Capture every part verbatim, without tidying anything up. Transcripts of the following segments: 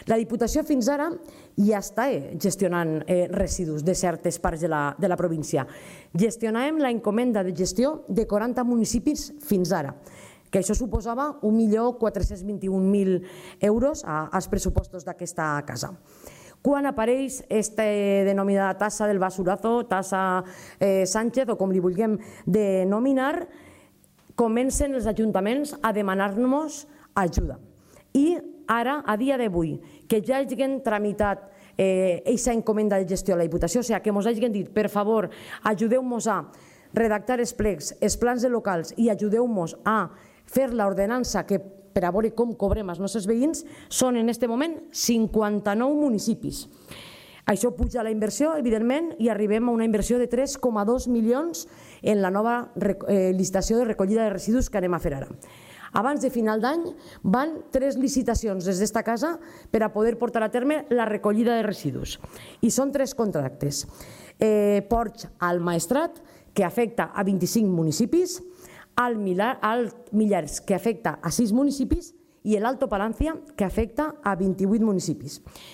La Diputació fins ara ja està gestionant residus de certes parts de la província. Gestionàvem la encomenda de gestió de quaranta municipis fins ara, que això suposava un milió quatre-cents vint-i-un mil euros als pressupostos d'aquesta casa. Quan apareix aquesta denominada tassa del basurazo, tassa Sánchez, o com li vulguem denominar, comencen els ajuntaments a demanar-nos ajuda. I ara, a dia d'avui, que ja hagin tramitat aquesta encomenda de gestió a la Diputació, o sigui, que ens hagin dit, per favor, ajudeu-nos a redactar els plecs, els plans de locals i ajudeu-nos a fer l'ordenança que per a veure com cobrem els nostres veïns, són en aquest moment cinquanta-nou municipis. Això puja la inversió, evidentment, i arribem a una inversió de tres coma dos milions en la nova licitació de recollida de residus que anem a fer ara. Abans de final d'any van tres licitacions des d'esta casa per a poder portar a terme la recollida de residus. I són tres contractes. Ports al Maestrat, que afecta a vint-i-cinc municipis, al Millars, que afecta a sis municipis, i l'Alto Palancia, que afecta a vint-i-vuit municipis.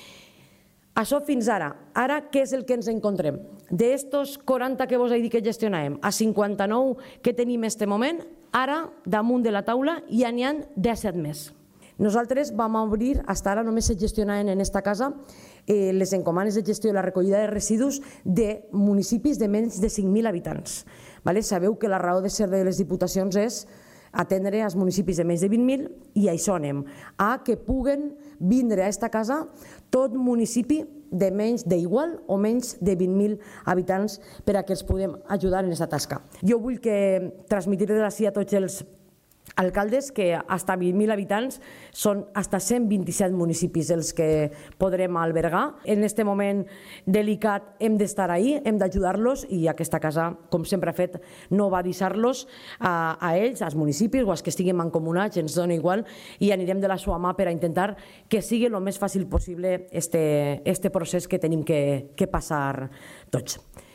Això fins ara. Ara, què és el que ens encontrem? D'estos quaranta que vos he dit que gestionàvem, a cinquanta-nou que tenim en aquest moment, ara, damunt de la taula, ja n'hi ha disset més. Nosaltres vam obrir, fins ara només se gestionaven en aquesta casa les encomanes de gestió i la recollida de residus de municipis de menys de cinc mil habitants. Sabeu que la raó de ser de les diputacions és atendre els municipis de menys de vint mil i això anem a que puguen vindre a aquesta casa tot municipi de menys d'igual o menys de vint mil habitants per a que els puguem ajudar en aquesta tasca. Jo vull que transmetre de l'ací a tots els alcaldes que fins a vint mil habitants són fins a cent vint-i-set municipis els que podrem albergar. En aquest moment delicat hem d'estar ahí, hem d'ajudar-los i aquesta casa, com sempre ha fet, no va deixar-los a ells, als municipis o als que estiguin mancomunats, ens dona igual, i anirem de la seva mà per a intentar que sigui el més fàcil possible aquest procés que tenim que passar tots.